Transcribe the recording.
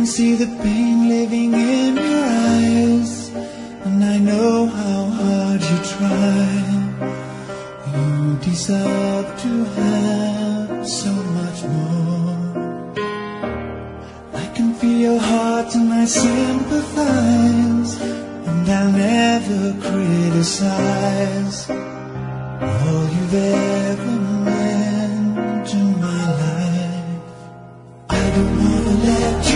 can see the pain living in your eyes, and I know how hard you try. You deserve to have so much more. I can feel your heart and I sympathize, and I'll never criticize all you've ever meant to my life. I don't wanna let you